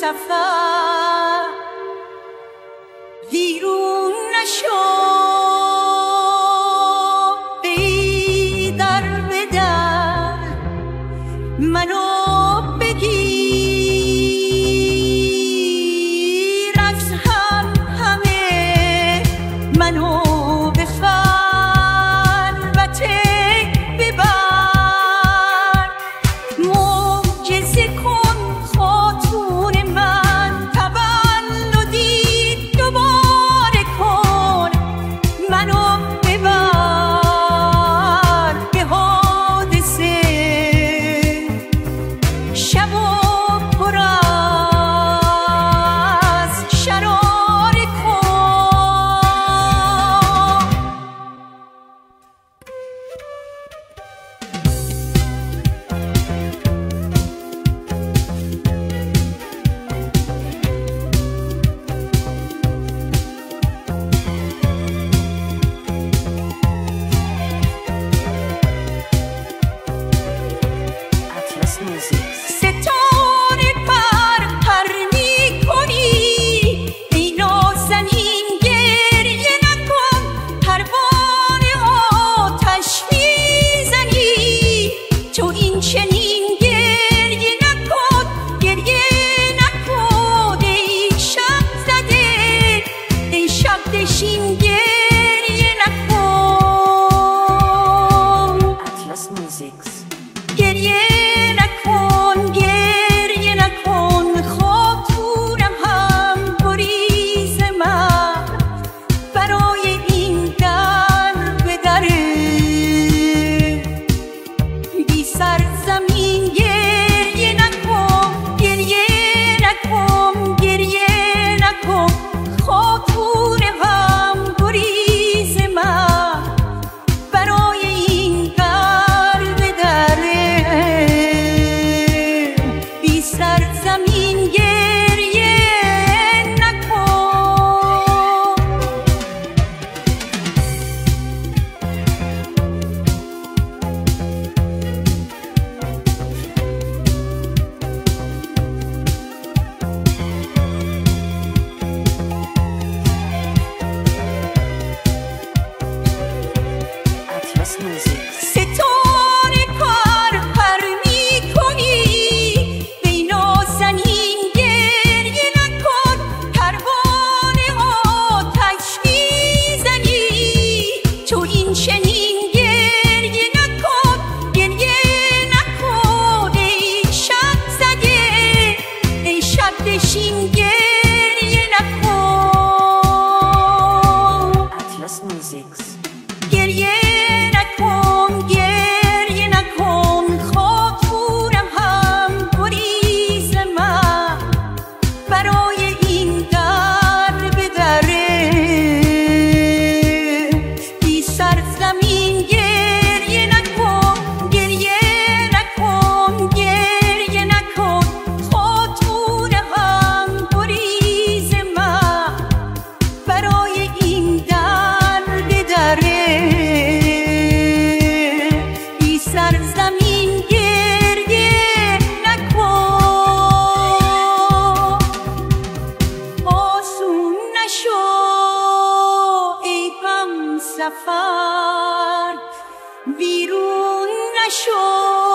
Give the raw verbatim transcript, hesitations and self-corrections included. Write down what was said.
سفر ویرون نشو ای در به در منو بگیر از هم همه منو به خلوت ببر معجزه کن خاتون من تولدی دوباره کن منو ببر به حادثه شب و پر از شراره کن ستاره پر پر می‌کنی ای نازنین گریه نکن پروانه آتش میزنی تو این چنین گریه نکن گریه نکن ای شب زده ای شب دشین گریه نکن گریه نکن گریه نکن خاطورم هم گریز من برای این در به دره بی سرزمین گریه نکن گریه نکن گریه نکن خاطور هم گریز من برای این در به دره بی سرزمین گریه نکن ستاره پر پر می‌کنی ای نازنین گریه نکن پروانه آتش میزنی تو این چنین گریه نکن گریه نکن ای شب زده ای شب دشین گریه نکن گریه نکن گریه نکن خاطورم هم گریز من برای این در به دره بی سرزمین گریه نکن گریه نکن گریه نکن خاطور هم گریز من برای این در به دره بی سرزمین گریه نکن آسون نشو ای هم سفر بیرون نشو